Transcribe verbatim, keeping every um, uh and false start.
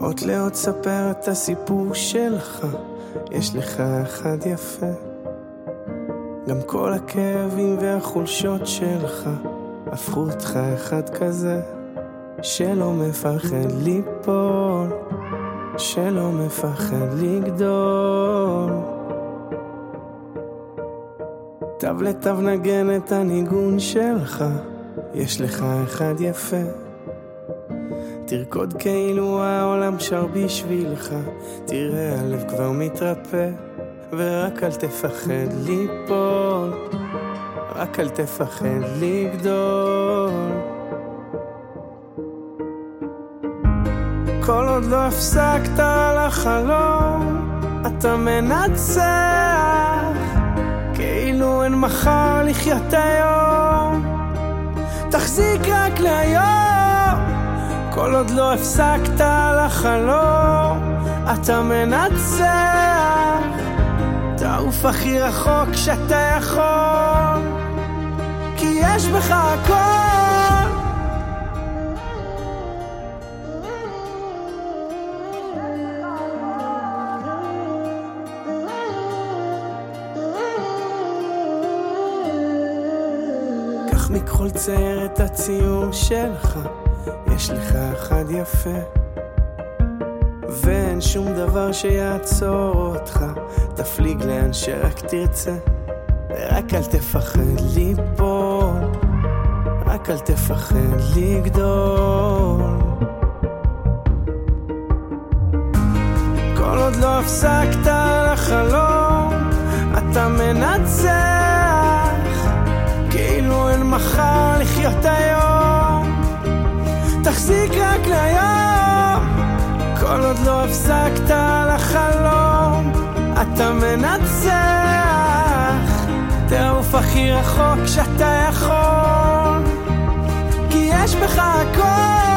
עוד לאט ספר את הסיפור שלך, יש לך אחד יפה. גם כל הכאבים והחולשות שלך הפכו אותך אחד כזה, שלא מפחד ליפול, שלא מפחד לגדול. תו לתו נגן את הניגון שלך, יש לך אחד יפה. תרקוד כאילו העולם שר בשבילך, תראה הלב כבר מתרפא. ורק אל תפחד ליפול, רק אל תפחד לגדול. כל עוד לא הפסקת על החלום, אתה מנצח, כאילו אין מחר לחיות היום. תחזיק רק להיום, כל עוד לא הפסקת על החלום, אתה מנצח. תעוף הכי רחוק שאתה יכול, כי יש בך הכל. קח מכל צייר את הציור שלך, יש לך אחד יפה. ואין שום דבר שיעצור אותך, תפליג לאן שרק תרצה. רק אל תפחד ליפול, רק אל תפחד לגדול. כל עוד לא הפסקת על החלום, אתה מנצח, כאילו אין מחר לחיות היום. תחזיק רק להיום, כל עוד לא הפסקת על החלום, אתה מנצח. תעוף הכי רחוק שאתה יכול, כי יש בך הכל.